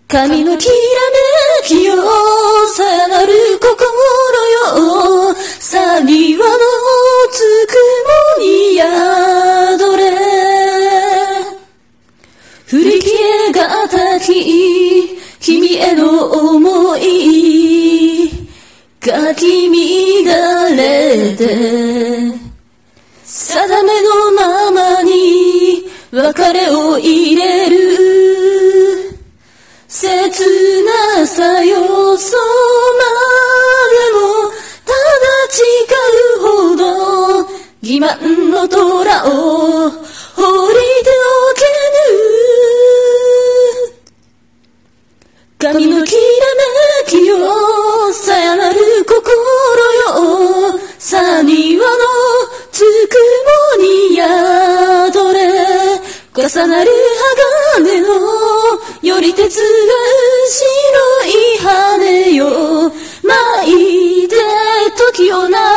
髪のきらめきよ、さやなる心よ、さにわのつくもに宿れ。振り切れがたき君への想いかき乱れて、定めのままに別れを入れる。切なさよそまでもただ誓うほど欺瞞の虎を放りておけぬ。髪のきらめきよ、さやなる心よ、さにわのつくもに宿れ。重なる鋼のより鉄が白い羽よ、巻いて時をな